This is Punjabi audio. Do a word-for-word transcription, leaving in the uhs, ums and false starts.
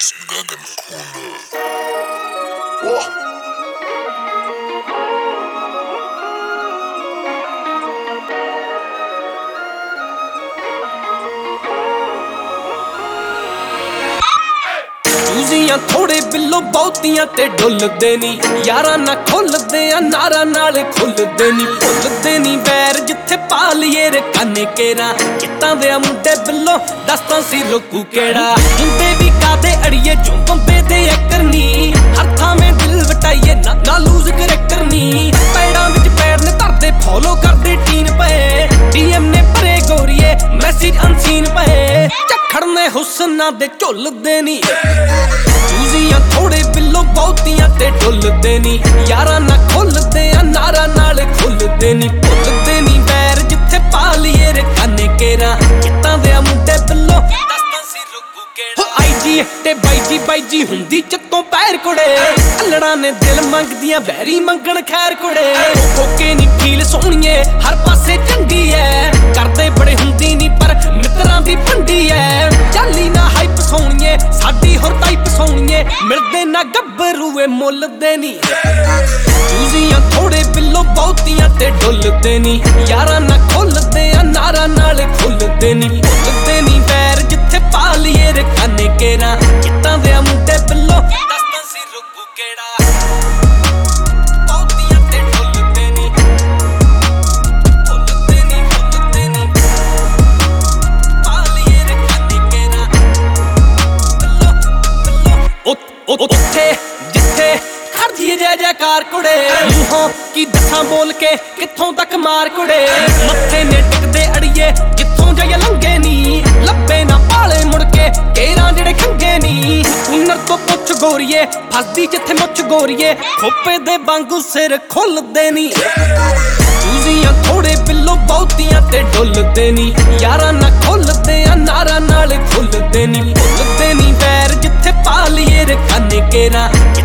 Beats, Gagan Kuna. Whoa. ਚੂਜ਼ੀਆਂ ਥੋੜੇ ਬਿੱਲੋ ਬਹੁਤੀਆਂ ਤੇ ਡੁੱਲਦੇ ਨੀ ਯਾਰਾਂ ਨਾ ਖੁੱਲਦੇ ਆ ਨਾਰਾ ਨਾਲ ਖੁੱਲਦੇ ਨੀ ਭੁੱਲਦੇ ਨੀ ਬੈਰ ਜਿੱਥੇ ਪਾ ਲਈਏ ਰੇ ਕੰਨੇ ਕੇਰਾ ਕਿੱਤਾਂ ਦੇ ਮੁੰਡੇ ਬਿੱਲੋ ਦੱਸਤਾਂ ਸੀ ਰੋਕੂ ਕਿਹੜਾ ਹੁੰਦੇ ਵੀ ਕਾਦੇ ਅੜੀਏ ਜੋ ਬੰਬੇ ਦੇ ਐਕਰ ਨੀ ਹਰ ਥਾਵੇਂ ਦਿਲ ਵਟਾਈਏ ਨਾ ਨਾ ਲੂਜ਼ ਕਰੈਕਟਰ ਨੀ ਪੈੜਾਂ ਵਿੱਚ ਪੈਰ ਨੇ ਧਰਦੇ ਫੋਲੋ ਕਰਦੇ ਟੀਨ ਪਏ ਡੀਐਮ ਨੇ ਭਰੇ ਗੋਰੀਏ ਮੈਸੇਜ ਅਨਸੀਨ ਪਏ ਝੱਖੜ ਨੇ ਹੁਸਨਾਂ ਦੇ ਝੁੱਲਦੇ ਨੀ ਚੂਜ਼ੀਆਂ ਥੋੜੇ ਬਿੱਲੋ ਬਹੁਤੀਆਂ ਤੇ ਡੁੱਲਦੇ ਨੀ ਯਾਰਾਂ ਨਾ ਖੁੱਲਦੇ ਆ ਨਾਰਾ ਨਾਲ ਖੁੱਲਦੇ ਨੀ ਭੁੱਲਦੇ ਨੀ ਬੈਰ ਜਿੱਥੇ ਪਾ ਲਈਏ ਰੇ ਕੰਨੇ ਕੇਰਾ ਕਿੱਤਾਂ ਦੇ ਮੁੰਡੇ ਬਿੱਲੋ ਦੱਸਤਾਂ ਸੀ ਰੁੱਗੂ ਕਿਹੜਾ ਆਈ ਜੀ ਤੇ ਬਾਈ ਜੀ ਬਾਈ ਜੀ ਹੁੰਦੀ ਚੱਤੋਂ ਪੈਰ ਕੁੜੇ ਅਲੜਾਂ ਨੇ ਦਿਲ ਮੰਗਦੀਆਂ ਬੈਰੀ ਮੰਗਣ ਖੈਰ ਕੁੜੇ ਕੋਕੇ ਨੀ ਫੀਲ ਸੋਹਣੀਏ ਹਰ ਪਾਸੇ ਚੰਗੀ ਐ ਕਰਦੇ ਬੜੇ ਹੁੰਦੀ ਨੀ ਪਰ ਮਿੱਤਰਾਂ ਦੀ ਭੰਡੀ ਐ ਚਾਲੀ ਨਾ ਹਾਈਪ ਸੋਹਣੀਏ ਸਾਡੀ ਹੋਰ ਟਾਈਪ ਸੋਹਣੀਏ ਮਿਲਦੇ ਨਾ ਗੱਭਰੂਏ ਮੁੱਲਦੇ ਨੀ ਚੂਜ਼ੀਆਂ ਥੋੜੇ ਬਿੱਲੋ ਬਹੁਤੀਆਂ ਤੇ ਡੁੱਲਦੇ ਨੀ ਯਾਰਾਂ ਨਾ ਖੁੱਲਦੇ ਆ ਨਾਰਾ ਨਾਲ ਖੁੱਲਦੇ ਨੀ ਭੁੱਲਦੇ ਨੀ ਬੈਰ ਜਿੱਥੇ ਪਾ ਲਈਏ ਰੇ ਕੰਨੇ ਕੇਰਾ ਕਿੱਤਾਂ ਦੇ ਮੁੰਡੇ ਬਿੱਲੋ ਦੱਸਤਾਂ ਸੀ ਰੁੱਗੂ ਕਿਹੜਾ ਬਹੁਤੀਆਂ ਤੇ ਡੁੱਲਦੇ ਨੀ ਭੁੱਲਦੇ ਨੀ ਭੁੱਲਦੇ ਨੀ ਪਾ ਲਈਏ ਰੇ ਕੰਨੇ ਕੇਰਾ ਬਿੱਲੋ ਬਿੱਲੋ ਉੱਥੇ ਜਿੱਥੇ ਖੜਜੀਏ ਜੈ ਜੈਕਾਰ ਕੁੜੇ ਮੂੰਹੋਂ ਕੀ ਦੱਸਾਂ ਬੋਲ ਕੇ ਕਿੱਥੋਂ ਤੱਕ ਮਾਰ ਕੁੜੇ ਮੱਥੇ ਨੇ ਟਿਕਦੇ ਅੜੀਏ ਜਿੱਥੋਂ ਜਾਈਏ ਲੰਘੇ ਨੀ ਲੱਭੇ ਨਾ ਪਾਲੇ ਮੁੜ ਕੇ ਕੇਰਾਂ ਜਿਹੜੇ ਖੰਗੇ ਨੀ ਹੁਨਰ ਤੋਂ ਪੁੱਛ ਗੋਰੀਏ ਫਸਦੀ ਜਿੱਥੇ ਮੁੱਛ ਗੋਰੀਏ ਖੋਪੇ ਦੇ ਵਾਂਗੂ ਸਿਰ ਖੁੱਲਦੇ ਨੀ ਚੂਜ਼ੀਆਂ ਥੋੜੇ ਬਿੱਲੋ ਬਹੁਤੀਆਂ ਤੇ ਡੁੱਲਦੇ ਨੀ ਯਾਰਾਂ ਨਾ ਖੁੱਲਦੇ ਆ ਨਾਰਾ ਨਾਲ ਖੁੱਲਦੇ ਨੀ ਭੁੱਲਦੇ ਨੀ ਬੈਰ ਜਿੱਥੇ ਪਾ ਲਈਏ ਰੇ ਕੰਨੇ ਕੇਰਾ